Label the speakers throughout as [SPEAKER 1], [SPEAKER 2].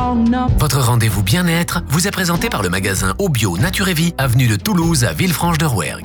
[SPEAKER 1] Votre rendez-vous bien-être vous est présenté par le magasin Obio Nature et Vie, avenue de Toulouse à Villefranche-de-Rouergue.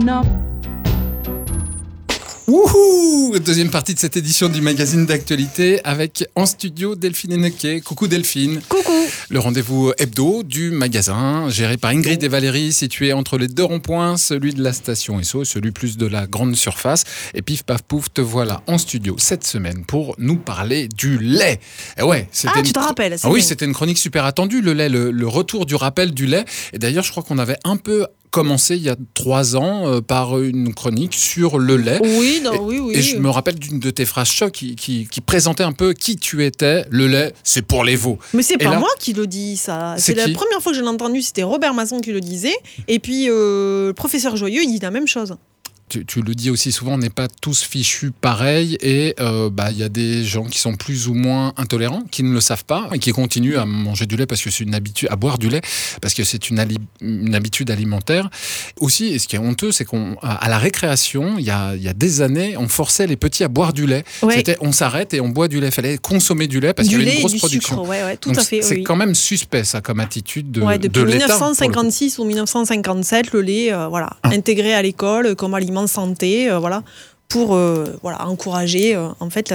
[SPEAKER 2] Wouhou! Deuxième partie de cette édition du magazine d'actualité avec en studio Delphine Hennequet. Coucou Delphine.
[SPEAKER 3] Coucou.
[SPEAKER 2] Le rendez-vous hebdo du magasin géré par Ingrid et Valérie, situé entre les deux ronds-points, celui de la station Esso et celui plus de la grande surface. Et pif paf pouf, te voilà en studio cette semaine pour nous parler du lait. Et ouais, c'était
[SPEAKER 3] tu te rappelles.
[SPEAKER 2] Oui, c'était une chronique super attendue, le lait, le retour du rappel du lait. Et d'ailleurs, je crois qu'on avait un peu commencé il y a 3 ans par une chronique sur le lait.
[SPEAKER 3] Oui.
[SPEAKER 2] Et je me rappelle d'une de tes phrases choc qui présentait un peu qui tu étais. Le lait, c'est pour les veaux.
[SPEAKER 3] Mais c'est pas moi qui le dis, ça. C'est la première fois que je l'ai entendu, c'était Robert Masson qui le disait. Et puis, le professeur Joyeux, il dit la même chose.
[SPEAKER 2] Tu le dis aussi souvent, on n'est pas tous fichus pareil et y a des gens qui sont plus ou moins intolérants, qui ne le savent pas et qui continuent à manger du lait parce que c'est une habitude, à boire du lait parce que c'est une habitude alimentaire. Aussi, et ce qui est honteux, c'est qu'à la récréation, il y a des années, on forçait les petits à boire du lait.
[SPEAKER 3] Ouais.
[SPEAKER 2] C'était on s'arrête et on boit du lait. Il fallait consommer du lait parce qu'il y avait une grosse production.
[SPEAKER 3] Sucre, ouais, tout
[SPEAKER 2] donc,
[SPEAKER 3] à fait.
[SPEAKER 2] C'est quand même suspect ça comme attitude de
[SPEAKER 3] depuis
[SPEAKER 2] l'État.
[SPEAKER 3] 1956 ou 1957, le lait, intégré à l'école comme aliment santé, pour encourager en fait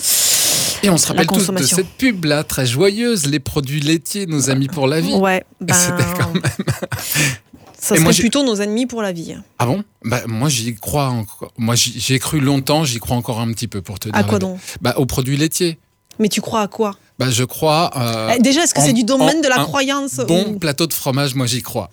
[SPEAKER 2] et on se rappelle tous de
[SPEAKER 3] consommation.
[SPEAKER 2] cette pub là très joyeuse, les produits laitiers, nos amis pour la vie.
[SPEAKER 3] Ouais,
[SPEAKER 2] c'était quand même.
[SPEAKER 3] Ça serait plutôt nos ennemis pour la vie.
[SPEAKER 2] Ah bon ? Moi j'y crois encore. Moi j'y ai cru longtemps, j'y crois encore un petit peu pour te dire.
[SPEAKER 3] À quoi donc ?
[SPEAKER 2] Aux produits laitiers.
[SPEAKER 3] Mais tu crois à quoi ?
[SPEAKER 2] Je crois.
[SPEAKER 3] Déjà, est-ce que c'est du domaine de la croyance ?
[SPEAKER 2] Bon plateau de fromage, moi j'y crois.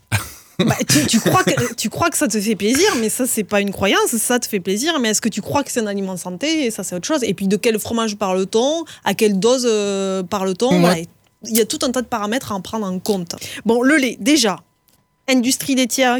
[SPEAKER 3] Tu crois que ça te fait plaisir, mais ça c'est pas une croyance, ça te fait plaisir, mais est-ce que tu crois que c'est un aliment santé ? Et ça c'est autre chose. Et puis de quel fromage parle-t-on ? À quelle dose parle-t-on ?
[SPEAKER 2] Ouais.
[SPEAKER 3] Il y a tout un tas de paramètres à en prendre en compte. Bon, le lait, déjà, industrie laitière,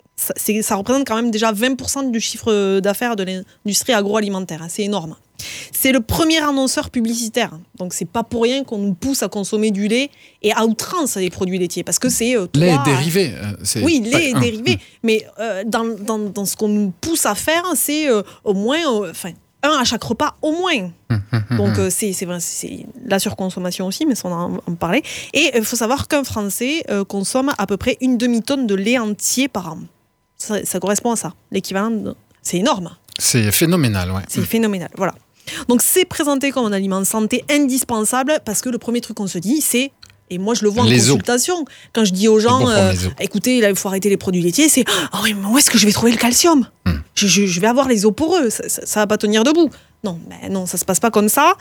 [SPEAKER 3] ça représente quand même déjà 20% du chiffre d'affaires de l'industrie agroalimentaire, c'est énorme. C'est le premier annonceur publicitaire, donc c'est pas pour rien qu'on nous pousse à consommer du lait et à outrance les produits laitiers, parce que c'est
[SPEAKER 2] lait et dérivés.
[SPEAKER 3] Oui, lait et dérivés, mais dans ce qu'on nous pousse à faire, c'est au moins, un à chaque repas au moins. Donc c'est vrai, c'est la surconsommation aussi, mais ça on en parlait. Et il faut savoir qu'un Français consomme à peu près une demi-tonne de lait entier par an. Ça correspond à ça, l'équivalent. C'est énorme.
[SPEAKER 2] C'est phénoménal, ouais.
[SPEAKER 3] C'est phénoménal, voilà. Donc c'est présenté comme un aliment santé indispensable parce que le premier truc qu'on se dit, c'est, et moi je le vois en consultation, quand je dis aux gens, écoutez, là, il faut arrêter les produits laitiers, c'est « oui, mais où est-ce que je vais trouver le calcium ? Je vais avoir les os poreux, ça va pas tenir debout. » Non, ça se passe pas comme ça.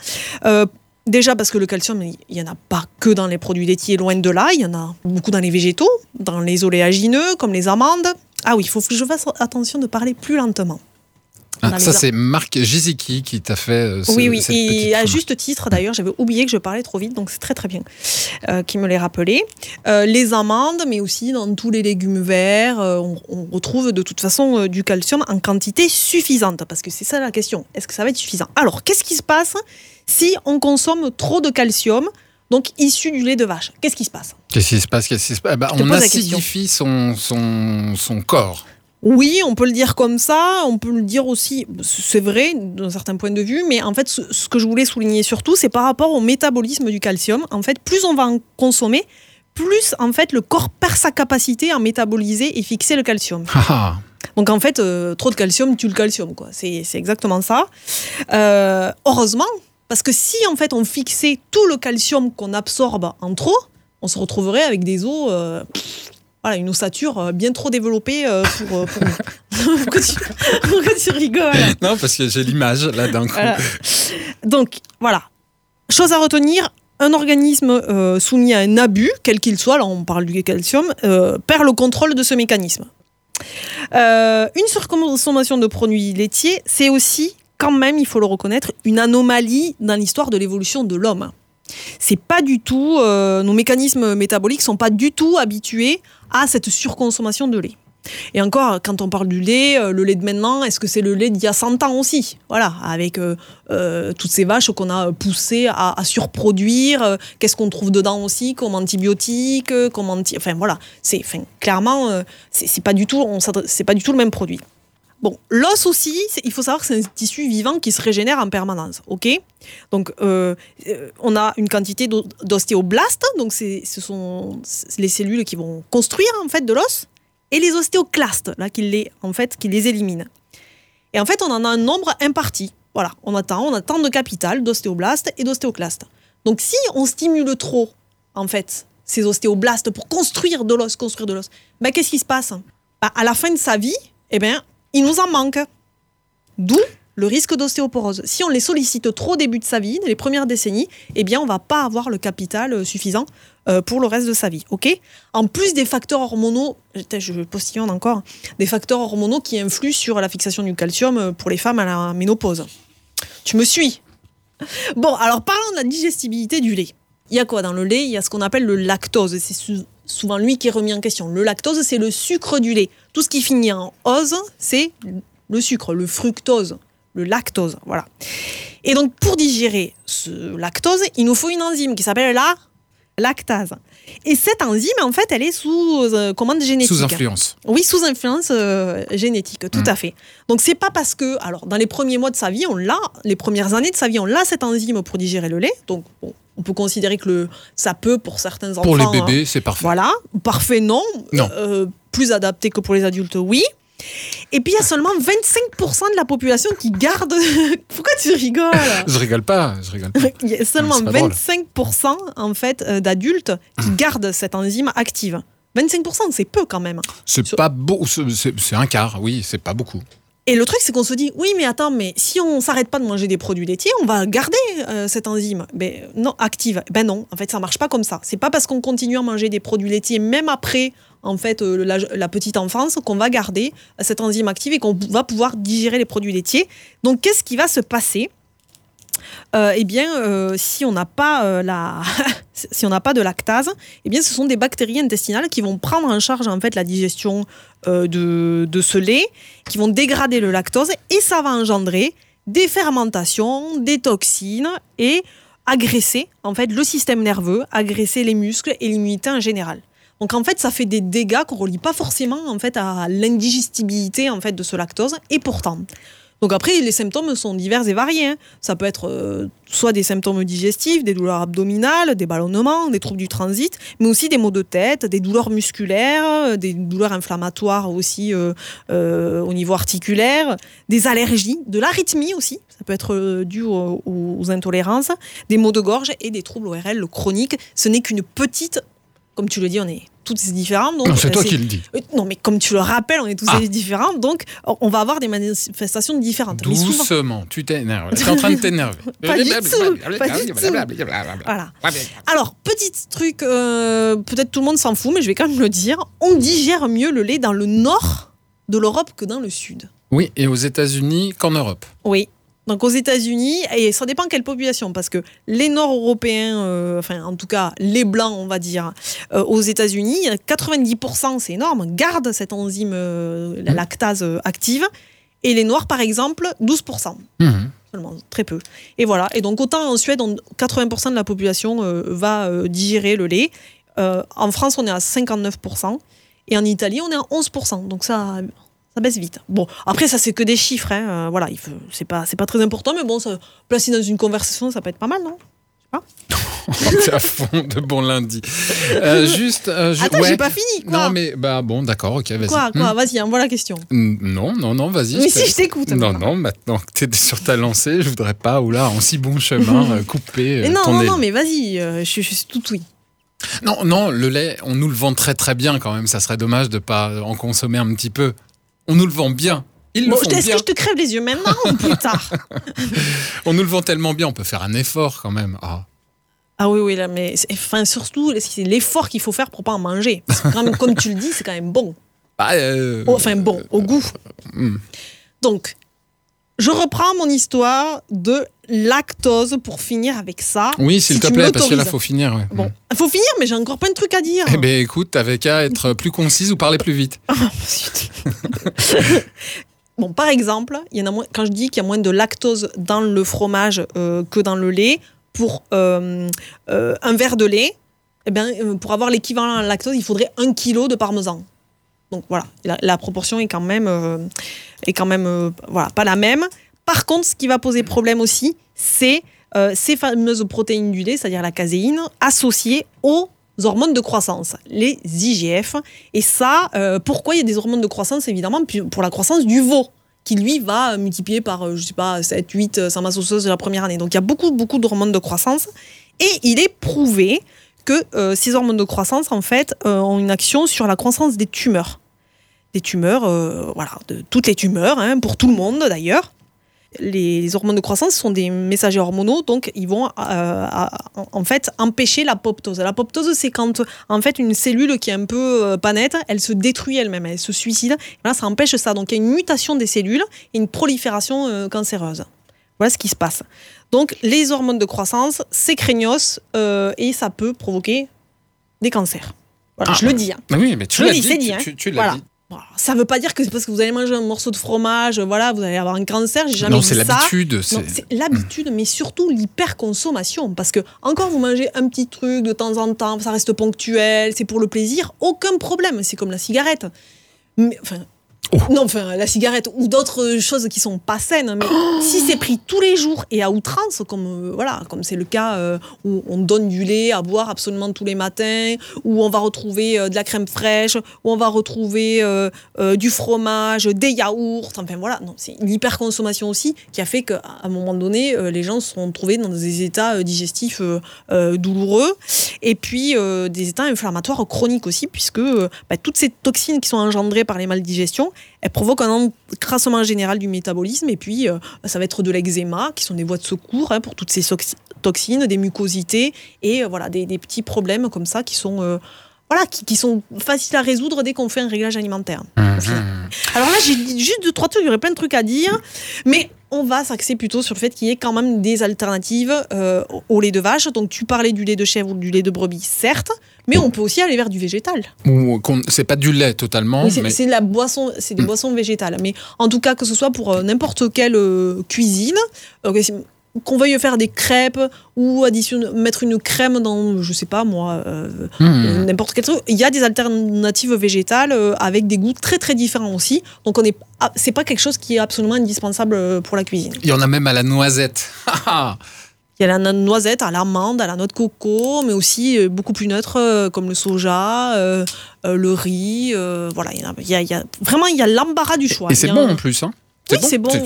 [SPEAKER 3] Déjà parce que le calcium, il n'y en a pas que dans les produits laitiers, loin de là, il y en a beaucoup dans les végétaux, dans les oléagineux, comme les amandes. Ah oui, il faut que je fasse attention de parler plus lentement.
[SPEAKER 2] Ça, c'est Marc Giziki qui t'a fait
[SPEAKER 3] Oui,
[SPEAKER 2] cette
[SPEAKER 3] et
[SPEAKER 2] petite
[SPEAKER 3] à juste titre, d'ailleurs, j'avais oublié que je parlais trop vite, donc c'est très très bien qu'il me l'ait rappelé. Les amandes, mais aussi dans tous les légumes verts, on retrouve de toute façon du calcium en quantité suffisante, parce que c'est ça la question, est-ce que ça va être suffisant ? Alors, qu'est-ce qui se passe si on consomme trop de calcium, donc issu du lait de vache ? Qu'est-ce qui se passe ?
[SPEAKER 2] On acidifie son corps.
[SPEAKER 3] Oui, on peut le dire comme ça, on peut le dire aussi, c'est vrai d'un certain point de vue, mais en fait, ce que je voulais souligner surtout, c'est par rapport au métabolisme du calcium. En fait, plus on va en consommer, plus en fait le corps perd sa capacité à métaboliser et fixer le calcium. Donc en fait, trop de calcium tue le calcium, quoi. C'est exactement ça. Heureusement, parce que si en fait on fixait tout le calcium qu'on absorbe en trop, on se retrouverait avec des os... une ossature bien trop développée pour... Pourquoi tu rigoles ?
[SPEAKER 2] Non, parce que j'ai l'image, là, d'un coup.
[SPEAKER 3] Voilà. Donc, voilà. Chose à retenir, un organisme soumis à un abus, quel qu'il soit, là on parle du calcium, perd le contrôle de ce mécanisme. Une surconsommation de produits laitiers, c'est aussi, quand même, il faut le reconnaître, une anomalie dans l'histoire de l'évolution de l'homme. C'est pas du tout, nos mécanismes métaboliques sont pas du tout habitués à cette surconsommation de lait. Et encore, quand on parle du lait, le lait de maintenant, est-ce que c'est le lait d'il y a 100 ans aussi ? Voilà, avec toutes ces vaches qu'on a poussées à surproduire, qu'est-ce qu'on trouve dedans aussi comme antibiotiques, clairement, c'est pas du tout le même produit. Bon, l'os aussi, il faut savoir que c'est un tissu vivant qui se régénère en permanence, ok ? Donc, on a une quantité d'ostéoblastes, donc ce sont les cellules qui vont construire en fait de l'os, et les ostéoclastes, là, qui les éliminent. Et en fait, on en a un nombre imparti. Voilà, on a tant de capital d'ostéoblastes et d'ostéoclastes. Donc, si on stimule trop, en fait, ces ostéoblastes pour construire de l'os, ben, qu'est-ce qui se passe ? Ben, à la fin de sa vie, il nous en manque. D'où le risque d'ostéoporose. Si on les sollicite trop au début de sa vie, dans les premières décennies, on ne va pas avoir le capital suffisant pour le reste de sa vie. Okay ? En plus des facteurs hormonaux, je postillonne encore, des facteurs hormonaux qui influent sur la fixation du calcium pour les femmes à la ménopause. Tu me suis ? Bon, alors parlons de la digestibilité du lait. Il y a quoi dans le lait ? Il y a ce qu'on appelle le lactose. C'est souvent lui qui est remis en question. Le lactose, c'est le sucre du lait. Tout ce qui finit en ose, c'est le sucre, le fructose, le lactose. Voilà. Et donc, pour digérer ce lactose, il nous faut une enzyme qui s'appelle la lactase. Et cette enzyme, en fait, elle est sous commande génétique.
[SPEAKER 2] Sous influence.
[SPEAKER 3] Oui, sous influence génétique, tout à fait. Donc, c'est pas parce que, alors, dans les premiers mois de sa vie, les premières années de sa vie, on a cette enzyme pour digérer le lait. Donc, bon, on peut considérer que ça peut, pour certains enfants...
[SPEAKER 2] Pour les bébés, c'est parfait.
[SPEAKER 3] Voilà. Parfait, non. Plus adapté que pour les adultes, oui. Et puis, il y a seulement 25% de la population qui garde... Pourquoi tu rigoles ?
[SPEAKER 2] Je rigole pas.
[SPEAKER 3] Il y a seulement 25% en fait, d'adultes qui gardent cette enzyme active. 25%, c'est peu quand même.
[SPEAKER 2] Pas beau, c'est un quart, oui, c'est pas beaucoup.
[SPEAKER 3] Et le truc, c'est qu'on se dit, oui, mais attends, mais si on s'arrête pas de manger des produits laitiers, on va garder cette enzyme active. Non, en fait, ça marche pas comme ça. C'est pas parce qu'on continue à manger des produits laitiers, même après en fait, la petite enfance, qu'on va garder cette enzyme active et qu'on va pouvoir digérer les produits laitiers. Donc, qu'est-ce qui va se passer ? Si on n'a pas si on n'a pas de lactase, ce sont des bactéries intestinales qui vont prendre en charge en fait la digestion de ce lait, qui vont dégrader le lactose et ça va engendrer des fermentations, des toxines et agresser en fait le système nerveux, agresser les muscles et l'immunité en général. Donc en fait, ça fait des dégâts qu'on relie pas forcément en fait à l'indigestibilité en fait de ce lactose et pourtant. Donc après, les symptômes sont divers et variés. Hein. Ça peut être soit des symptômes digestifs, des douleurs abdominales, des ballonnements, des troubles du transit, mais aussi des maux de tête, des douleurs musculaires, des douleurs inflammatoires aussi au niveau articulaire, des allergies, de l'arythmie aussi. Ça peut être dû aux intolérances, des maux de gorge et des troubles ORL chroniques. Ce n'est qu'une petite... Comme tu le dis, on est tous différents. Donc,
[SPEAKER 2] non, c'est toi qui le dis.
[SPEAKER 3] Non, mais comme tu le rappelles, on est tous différents. Donc, on va avoir des manifestations différentes.
[SPEAKER 2] Doucement, souvent... tu t'énerves. Tu es en train de t'énerver.
[SPEAKER 3] Pas du tout. Voilà. Alors, petit truc, peut-être tout le monde s'en fout, mais je vais quand même le dire. On digère mieux le lait dans le nord de l'Europe que dans le sud.
[SPEAKER 2] Oui, et aux États-Unis qu'en Europe.
[SPEAKER 3] Oui. Donc aux États-Unis, et ça dépend quelle population, parce que les Nord-Européens, en tout cas les Blancs, on va dire, aux États-Unis, 90%, c'est énorme, gardent cette enzyme, la lactase active, et les Noirs, par exemple, 12%. Seulement, très peu. Et voilà. Et donc autant en Suède, 80% de la population va digérer le lait. En France, on est à 59%, et en Italie, on est à 11%. Donc ça baisse vite. Bon, après, ça, c'est que des chiffres. Hein. Voilà, c'est pas très important, mais bon, ça, placer dans une conversation, ça peut être pas mal, non ?
[SPEAKER 2] C'est à fond de bon lundi.
[SPEAKER 3] Attends, j'ai pas fini, quoi.
[SPEAKER 2] Non, mais bon, d'accord, ok, vas-y.
[SPEAKER 3] Quoi, vas-y, envoie la question.
[SPEAKER 2] Non, vas-y.
[SPEAKER 3] Mais si, je t'écoute.
[SPEAKER 2] Non, maintenant que t'es sur ta lancée, je voudrais pas, en si bon chemin, couper
[SPEAKER 3] non, mais vas-y, je suis tout oui.
[SPEAKER 2] Non, le lait, on nous le vend très très bien quand même. Ça serait dommage de pas en consommer un petit peu. On nous le vend bien.
[SPEAKER 3] Est-ce que je te crève les yeux maintenant ou plus tard ?
[SPEAKER 2] On nous le vend tellement bien, on peut faire un effort quand même.
[SPEAKER 3] Ah oui, là, mais surtout, c'est l'effort qu'il faut faire pour pas en manger. Parce que quand même, comme tu le dis, c'est quand même bon. Bon, au goût. Donc, je reprends mon histoire de lactose pour finir avec ça.
[SPEAKER 2] Oui, s'il te plaît, parce que là, il faut finir. Ouais.
[SPEAKER 3] Bon, il faut finir, mais j'ai encore plein de trucs à dire.
[SPEAKER 2] Eh bien, écoute, t'avais qu'à être plus concise ou parler plus vite.
[SPEAKER 3] Bon, par exemple, quand je dis qu'il y a moins de lactose dans le fromage que dans le lait, pour un verre de lait, pour avoir l'équivalent à la lactose, il faudrait 1 kilo de parmesan. Donc voilà, la proportion est quand même voilà, pas la même. Par contre, ce qui va poser problème aussi, c'est ces fameuses protéines du lait, c'est-à-dire la caséine, associées aux hormones de croissance, les IGF. Et ça, pourquoi il y a des hormones de croissance? Évidemment, pour la croissance du veau, qui lui va multiplier par, 7, 8 sa masse osseuse de la première année. Donc il y a beaucoup, beaucoup d'hormones de croissance. Et il est prouvé que ces hormones de croissance, en fait, ont une action sur la croissance des tumeurs. Des tumeurs, de toutes les tumeurs, pour tout le monde d'ailleurs. Les hormones de croissance sont des messagers hormonaux, donc ils vont en fait empêcher l'apoptose. L'apoptose, c'est quand en fait une cellule qui est un peu pas nette, elle se détruit elle-même, elle se suicide. Et là, ça empêche ça. Donc il y a une mutation des cellules et une prolifération cancéreuse. Voilà ce qui se passe. Donc les hormones de croissance, c'est craignos et ça peut provoquer des cancers. Voilà, je le dis.
[SPEAKER 2] Oui, mais tu l'as dit. Tu l'as
[SPEAKER 3] voilà.
[SPEAKER 2] dit.
[SPEAKER 3] Ça ne veut pas dire que c'est parce que vous allez manger un morceau de fromage, vous allez avoir un cancer. J'ai jamais dit ça.
[SPEAKER 2] Non, c'est l'habitude.
[SPEAKER 3] C'est l'habitude, mais surtout l'hyperconsommation. Parce que, encore, vous mangez un petit truc de temps en temps, ça reste ponctuel, c'est pour le plaisir, aucun problème. C'est comme la cigarette. Mais, la cigarette ou d'autres choses qui sont pas saines, mais si c'est pris tous les jours et à outrance, comme c'est le cas où on donne du lait à boire absolument tous les matins, où on va retrouver de la crème fraîche, où on va retrouver du fromage, des yaourts, c'est l'hyperconsommation aussi qui a fait qu'à un moment donné, les gens se sont trouvés dans des états digestifs douloureux et puis des états inflammatoires chroniques aussi, puisque toutes ces toxines qui sont engendrées par les maldigestions, elles provoquent un encrassement général du métabolisme et puis ça va être de l'eczéma, qui sont des voies de secours pour toutes ces toxines, des mucosités et des petits problèmes comme ça qui sont qui sont faciles à résoudre dès qu'on fait un réglage alimentaire. Alors là, j'ai dit juste 2-3 trucs, il y aurait plein de trucs à dire, mais on va s'axer plutôt sur le fait qu'il y ait quand même des alternatives au lait de vache. Donc tu parlais du lait de chèvre ou du lait de brebis, certes, mais on peut aussi aller vers du végétal.
[SPEAKER 2] C'est pas du lait totalement.
[SPEAKER 3] Oui, c'est de la boisson, c'est des boissons végétales. Mais en tout cas, que ce soit pour n'importe quelle cuisine, qu'on veuille faire des crêpes ou mettre une crème dans, je sais pas moi, n'importe quel truc. Il y a des alternatives végétales avec des goûts très très différents aussi. Donc c'est pas quelque chose qui est absolument indispensable pour la cuisine.
[SPEAKER 2] Il y en a même à la noisette.
[SPEAKER 3] Il y a la noisette, à l'amande, à la noix de coco, mais aussi beaucoup plus neutre comme le soja, le riz. Il y a l'embarras du choix.
[SPEAKER 2] Et c'est bon en plus, hein.
[SPEAKER 3] C'est bon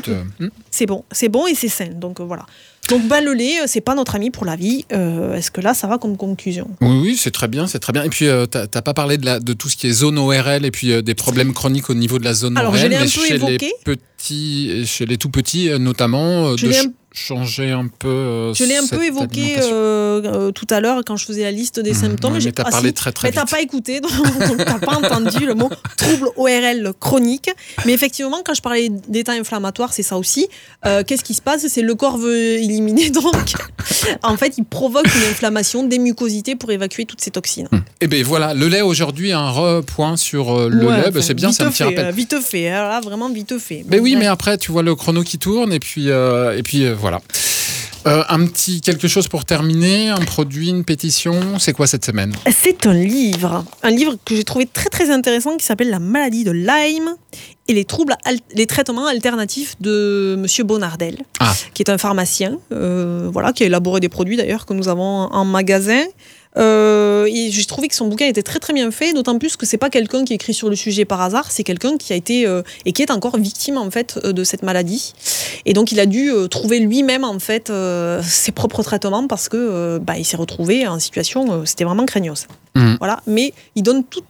[SPEAKER 3] et c'est sain. Donc voilà. Donc le lait, c'est pas notre ami pour la vie. Est-ce que là, ça va comme conclusion?
[SPEAKER 2] Oui, c'est très bien. Et puis, t'as pas parlé de tout ce qui est zone ORL et puis des problèmes chroniques au niveau de la zone ORL.
[SPEAKER 3] Alors, je l'ai un peu évoqué.
[SPEAKER 2] Chez les tout petits, notamment, changer un peu.
[SPEAKER 3] Je l'ai un peu évoqué tout à l'heure quand je faisais la liste des symptômes.
[SPEAKER 2] Mais t'as parlé très très vite.
[SPEAKER 3] Mais t'as pas écouté, donc t'as pas entendu le mot trouble ORL chronique. Mais effectivement, quand je parlais d'état inflammatoire, c'est ça aussi. Qu'est-ce qui se passe? C'est le corps veut éliminer, donc en fait, il provoque une inflammation des mucosités pour évacuer toutes ces toxines.
[SPEAKER 2] Et bien voilà, le lait aujourd'hui, un repoint sur le lait, c'est bien, c'est un petit rappel.
[SPEAKER 3] Vite fait, là, vraiment vite fait.
[SPEAKER 2] Mais oui, mais après, tu vois le chrono qui tourne et puis voilà. Un petit quelque chose pour terminer, un produit, une pétition, c'est quoi cette semaine? C'est
[SPEAKER 3] un livre que j'ai trouvé très très intéressant qui s'appelle La maladie de Lyme et les traitements alternatifs de Monsieur Bonardel, qui est un pharmacien, qui a élaboré des produits d'ailleurs que nous avons en magasin. Et j'ai trouvé que son bouquin était très très bien fait, d'autant plus que c'est pas quelqu'un qui écrit sur le sujet par hasard, c'est quelqu'un qui a été et qui est encore victime en fait de cette maladie, et donc il a dû trouver lui-même en fait ses propres traitements parce que il s'est retrouvé en situation, c'était vraiment craignos. Voilà, mais il donne tout,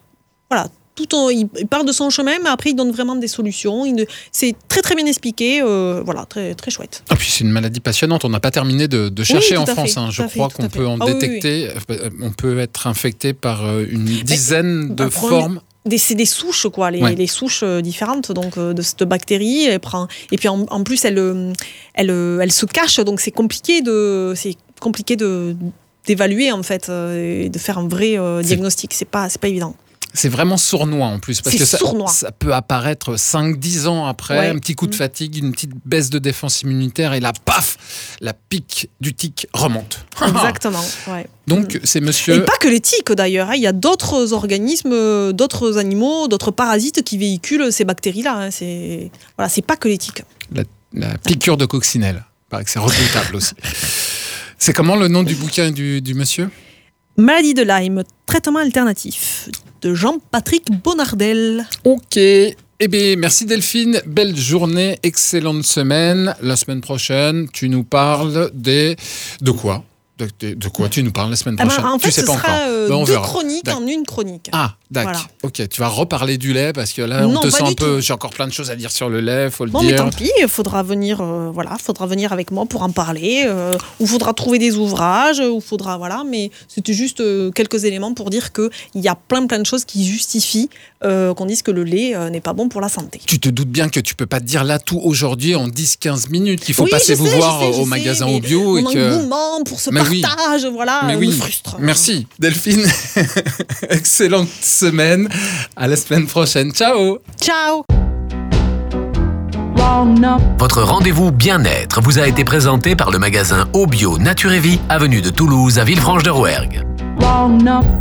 [SPEAKER 3] il parle de son chemin, mais après il donne vraiment des solutions. C'est très très bien expliqué, très très chouette.
[SPEAKER 2] Et puis c'est une maladie passionnante. On n'a pas terminé de chercher en France. Je crois qu'on peut en détecter. On peut être infecté par une dizaine de formes.
[SPEAKER 3] C'est des souches, les souches différentes donc, de cette bactérie. Et puis en plus, elle se cache, donc c'est compliqué d'évaluer en fait, et de faire un vrai diagnostic. C'est pas évident.
[SPEAKER 2] C'est vraiment sournois en plus, parce
[SPEAKER 3] C'est
[SPEAKER 2] que
[SPEAKER 3] sournois.
[SPEAKER 2] ça peut apparaître 5-10 ans après,
[SPEAKER 3] Ouais.
[SPEAKER 2] un petit coup de fatigue, une petite baisse de défense immunitaire, et là, paf, la pique du tic remonte.
[SPEAKER 3] Exactement. Ouais.
[SPEAKER 2] Donc, c'est
[SPEAKER 3] Et
[SPEAKER 2] monsieur...
[SPEAKER 3] pas que les tiques d'ailleurs, hein. Il y a d'autres organismes, d'autres animaux, d'autres parasites qui véhiculent ces bactéries-là. Hein. C'est pas que les tiques.
[SPEAKER 2] La piqûre de coccinelle. Il paraît que c'est redoutable aussi. C'est comment le nom du bouquin du monsieur ?
[SPEAKER 3] Maladie de Lyme, traitement alternatif, de Jean-Patrick Bonardel.
[SPEAKER 2] Ok. Eh bien, merci Delphine. Belle journée, excellente semaine. La semaine prochaine, tu nous parles de quoi ? De quoi tu nous parles la semaine prochaine ?
[SPEAKER 3] En fait,
[SPEAKER 2] tu sais
[SPEAKER 3] ce
[SPEAKER 2] pas
[SPEAKER 3] sera
[SPEAKER 2] encore. Ben, on
[SPEAKER 3] deux
[SPEAKER 2] verra.
[SPEAKER 3] chroniques en une chronique.
[SPEAKER 2] Ah, d'accord.
[SPEAKER 3] Voilà.
[SPEAKER 2] Ok, tu vas reparler du lait parce que là, on
[SPEAKER 3] Non,
[SPEAKER 2] te
[SPEAKER 3] pas
[SPEAKER 2] sent
[SPEAKER 3] du
[SPEAKER 2] un peu.
[SPEAKER 3] tout.
[SPEAKER 2] J'ai encore plein de choses à dire sur le lait, faut le
[SPEAKER 3] Bon,
[SPEAKER 2] dire.
[SPEAKER 3] mais tant pis, il faudra venir avec moi pour en parler, ou faudra trouver des ouvrages, ou faudra, mais c'était juste quelques éléments pour dire qu'il y a plein de choses qui justifient qu'on dise que le lait n'est pas bon pour la santé.
[SPEAKER 2] Tu te doutes bien que tu peux pas te dire là tout aujourd'hui en 10-15 minutes, qu'il faut
[SPEAKER 3] Oui,
[SPEAKER 2] passer
[SPEAKER 3] je
[SPEAKER 2] vous
[SPEAKER 3] sais,
[SPEAKER 2] voir
[SPEAKER 3] je sais,
[SPEAKER 2] au magasin au bio.
[SPEAKER 3] Mon engouement pour ce
[SPEAKER 2] Mais oui.
[SPEAKER 3] partage,
[SPEAKER 2] Mais
[SPEAKER 3] me
[SPEAKER 2] oui,
[SPEAKER 3] frustre.
[SPEAKER 2] merci Delphine. Excellente semaine. À la semaine prochaine. Ciao.
[SPEAKER 3] Ciao.
[SPEAKER 1] Votre rendez-vous bien-être vous a été présenté par le magasin Au Bio Nature et Vie, avenue de Toulouse à Villefranche-de-Rouergue.
[SPEAKER 4] Walnut.